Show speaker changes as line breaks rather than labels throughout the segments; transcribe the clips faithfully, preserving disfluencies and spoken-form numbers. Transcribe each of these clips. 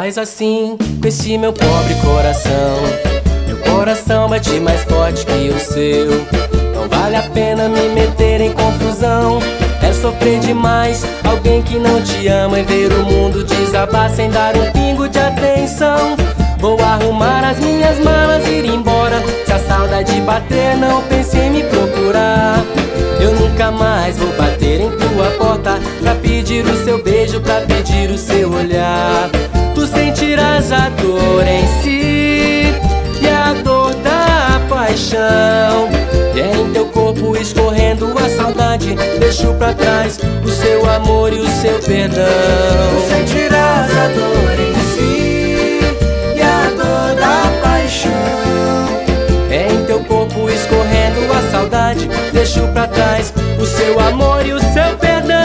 faz assim com esse meu pobre coração. Meu coração bate mais forte que o seu. Não vale a pena me meter em confusão. É sofrer demais alguém que não te ama e ver o mundo desabar sem dar um pingo de atenção. Vou arrumar as minhas malas e ir embora. Se a saudade bater, não pense em me procurar. Eu nunca mais vou bater em tua porta pra pedir o seu beijo, pra pedir o seu olhar. Tu sentirás a dor em si e a dor da paixão. E é em teu corpo escorrendo a saudade. Deixo pra trás o seu amor e o seu perdão.
Tu sentirás a dor em si e a dor da paixão.
É em teu corpo escorrendo a saudade. Deixo pra trás o seu amor e o seu perdão.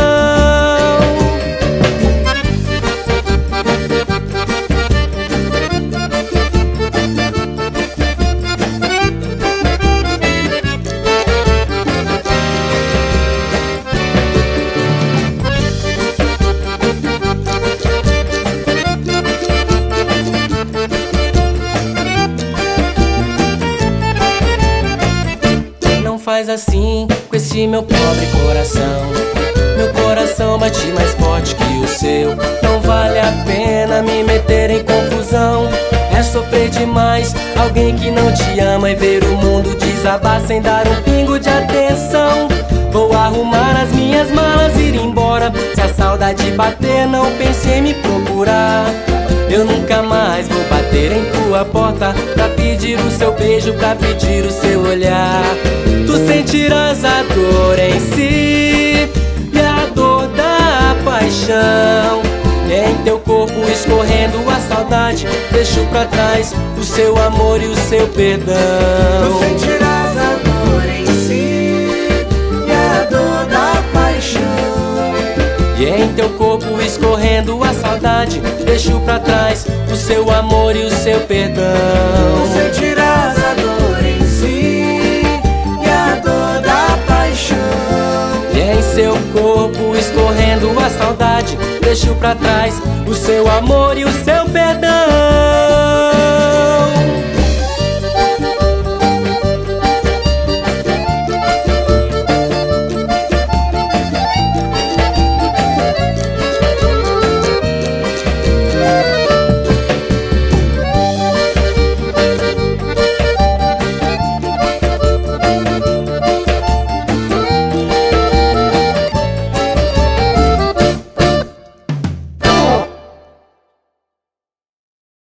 Faz assim com esse meu pobre coração. Meu coração bate mais forte que o seu. Não vale a pena me meter em confusão. É sofrer demais alguém que não te ama e ver o mundo desabar sem dar um pingo de atenção. Vou arrumar as minhas malas e ir embora. Se a saudade bater, não pense em me procurar. Eu nunca mais vou bater em tua porta pra pedir o seu beijo, pra pedir o seu olhar. Tu sentirás a dor em si e a dor da paixão. É em teu corpo escorrendo a saudade. Deixo pra trás o seu amor e o seu perdão.
Tu sentirás a dor em si e a dor da paixão.
E é em teu corpo escorrendo a saudade. Deixo pra trás o seu amor e o seu perdão.
Tu sentirás a dor em si e a dor da paixão.
E é em seu corpo escorrendo a saudade. Deixo pra trás o seu amor e o seu perdão.